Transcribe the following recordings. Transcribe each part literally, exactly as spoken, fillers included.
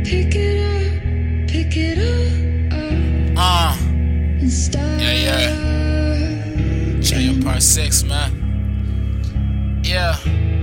Pick it up, pick it up, Uh, and start. yeah, yeah. J M Part six, man. Yeah.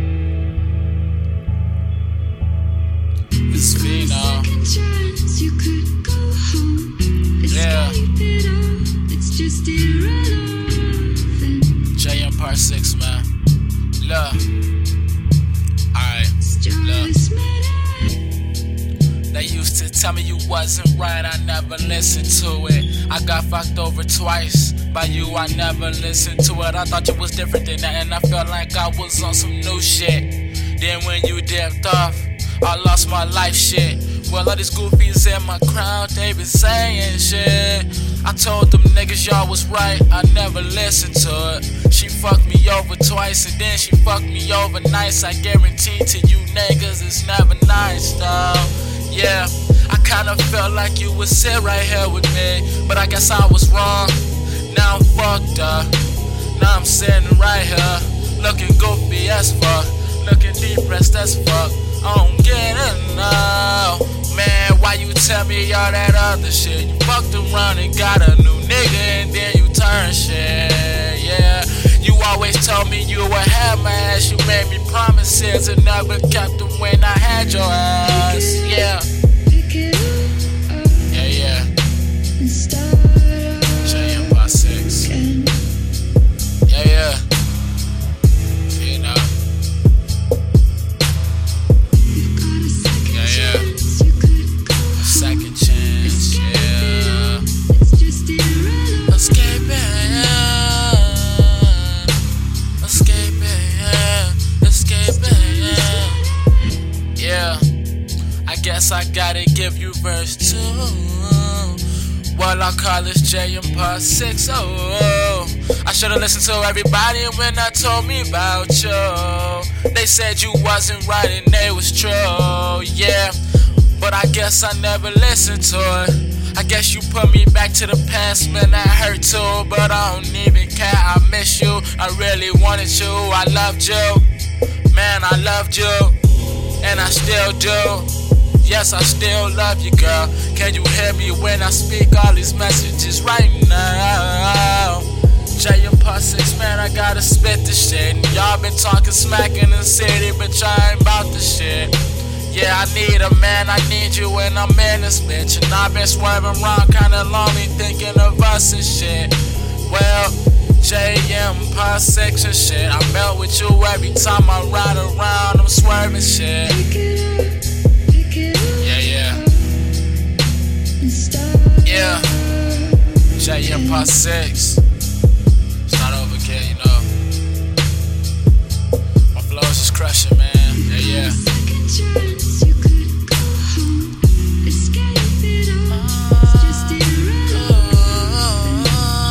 It's V now. Second chance, you could go home. Yeah. Escape it all, it's just irrelevant. J M Part six, man. Look. Alright, look. Just matter. They used to tell me you wasn't right, I never listened to it. I got fucked over twice by you, I never listened to it. I thought you was different than that, and I felt like I was on some new shit. Then when you dipped off, I lost my life shit. Well, all these goofies in my crowd, they been saying shit. I told them niggas y'all was right, I never listened to it. She fucked me over twice and then she fucked me over nice. I guarantee to you niggas it's never nice though. Yeah, I kinda felt like you would sit right here with me, but I guess I was wrong. Now I'm fucked up. Now I'm sitting right here, looking goofy as fuck, looking depressed as fuck. I don't get it now. Man, why you tell me all that other shit? You fucked around and got a new nigga and then you turn shit, yeah. You always told me you would have my ass. You made me promises and never kept them when I had your ass, yeah. Pick it up, Yeah, yeah. and start J M Part six. again. Yeah, yeah. You know. You've got a second Yeah, yeah. chance, you could go home. Second chance, yeah. It's just irrelevant. Escaping, yeah. Escaping, yeah. Escaping, yeah. Yeah. I guess I gotta give you verse two. Well, I call this J M Part six. Oh, I should've listened to everybody when I told me about you. They said you wasn't right and they was true, yeah. But I guess I never listened to it. I guess you put me back to the past, man, that hurt too. But I don't even care, I miss you. I really wanted you, I loved you. Man, I loved you, and I still do. Yes, I still love you, girl. Can you hear me when I speak all these messages right now? J M Part six, man, I gotta spit this shit. And y'all been talking smack in the city, but y'all ain't about the shit. Yeah, I need a man, I need you when I'm in this bitch. And I've been swerving around kinda lonely, thinking of us and shit. Well, J M Part six and shit, I melt with you every time I ride around, I'm swerving shit. Pick it up, pick it up, Yeah, yeah, and start. yeah. J M Part six. It's not over, kid, you know. My flows is crushing, man. Yeah, yeah. Second chance, you could go home. Escape it all, it's just irrelevant.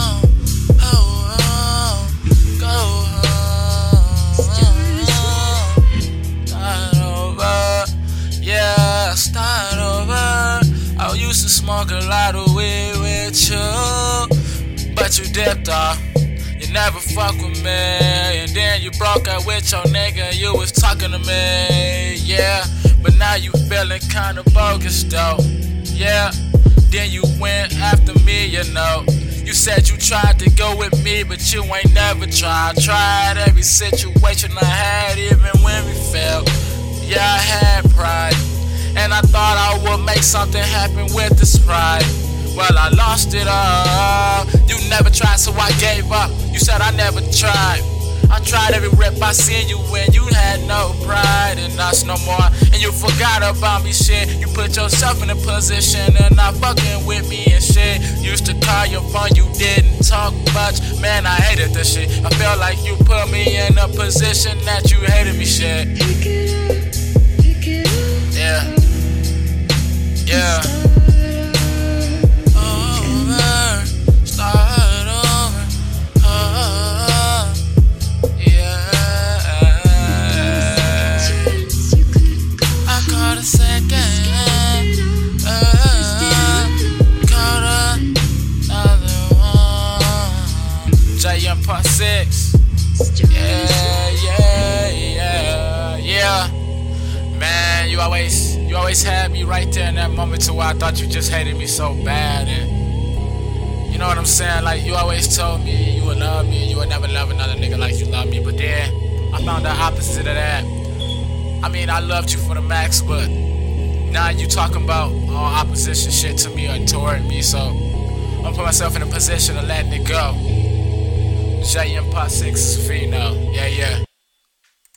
Start over, yeah, start over. I used to smoke a lot of weed with you, but you dipped off. You never fuck with me, and then you broke up with your nigga. You was talking to me, yeah, but now you feeling kinda bogus though, yeah. Then you went after me, you know. You said you tried to go with me, but you ain't never tried. Tried every situation I had, even when we failed. Yeah, I had pride, and I thought I would make something happen with this pride. Well, I lost it all. You never tried, so I gave up. You said I never tried. I tried every rip I seen you when you had no pride in us no more. And you forgot about me, shit. You put yourself in a position and not fucking with me and shit. Used to call your phone, you didn't talk much. Man, I hated this shit. I felt like you put me in a position that you hated me, shit. Pick it up, pick it up, Yeah, yeah. Over, start over. Oh, yeah. chance, you could go I caught a second. Uh, caught another one. J M Part six. Yeah, yeah, yeah, yeah. Man, you always, you always had me right there in that moment to where I thought you just hated me so bad. And you know what I'm saying? Like, you always told me you would love me, you would never love another nigga like you love me. But then I found the opposite of that. I mean, I loved you for the max, but now you talking about all opposition shit to me or toward me. So I'm gonna put myself in a position of letting it go. J M Pot six Fino. Yeah, yeah.